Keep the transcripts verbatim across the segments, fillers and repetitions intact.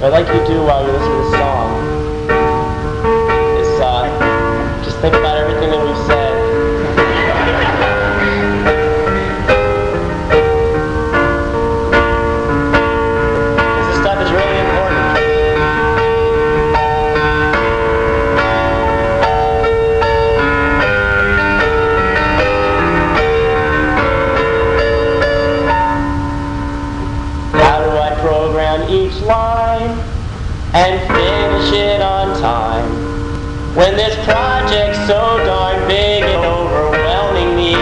what I'd like you to do while you listen to this song is uh, just think about everything that we've said. Because this stuff is really important. How do I program each line and finish it on time when this project's so darn big and overwhelming me?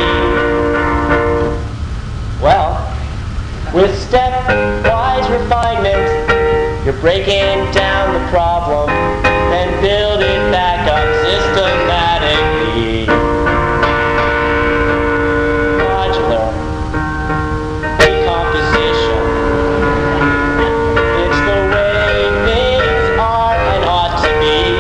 Well, with stepwise refinement, you're breaking down the problem, then build it back up systematically. Modular decomposition. It's the way things are and ought to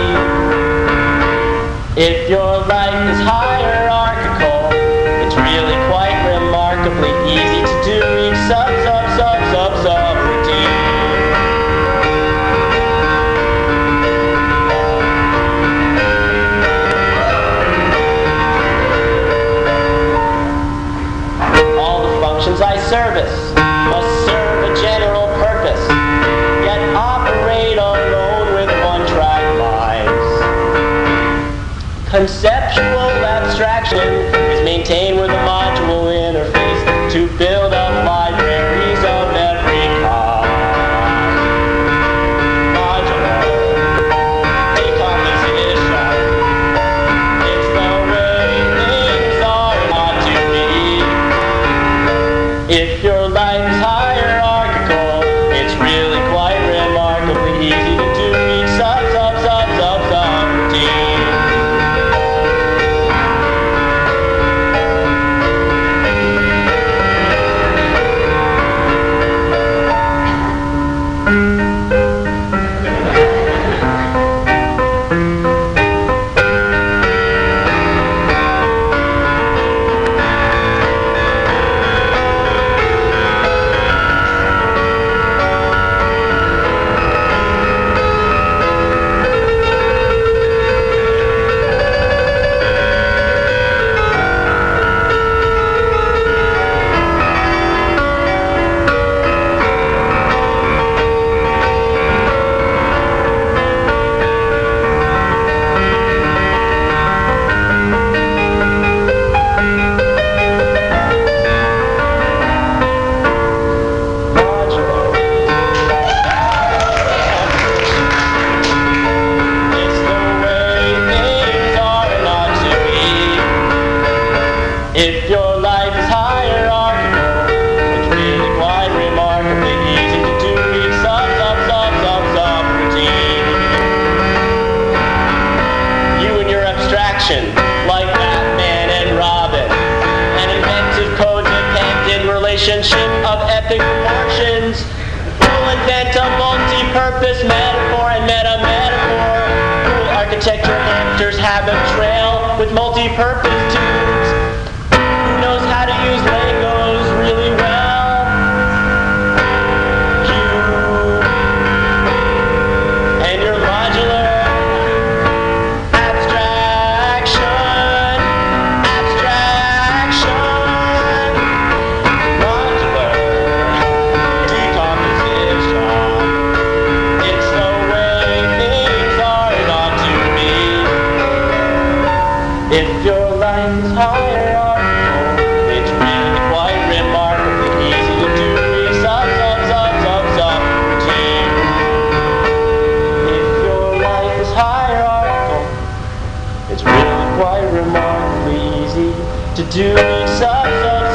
be. If your life is hierarchical, it's really quite remarkably easy to do each sub, sub, sub, sub, sub routine. All the functions I service must serve a general purpose, yet operate alone with one-track lives. Conceptual abstraction is maintained with a module interface to build up libraries of every kind. Modular decomposition. It's the way things are and ought to be. If your life is hierarchical, it's really quite remarkably easy to do each sub, sub, sub, sub, sub routine. If your life is hierarchical, it's really quite remarkably easy to do each sub, sub, sub, sub, sub routine. You and your abstraction, like Batman and Robin, an inventive codependent relationship of epic proportions, will invent a multi-purpose metaphor and meta-metaphor. Cool architecture hamsters have a trail with multi-purpose tubes. Knows how to use Legos really well. You and your modular abstraction, abstraction, modular decomposition. It's the way things are and ought to be. If your life is hierarchical, it's really quite remarkably easy to do each sub, sub, sub, sub, sub routine. If your life is hierarchical, it's really quite remarkably easy to do each sub, sub,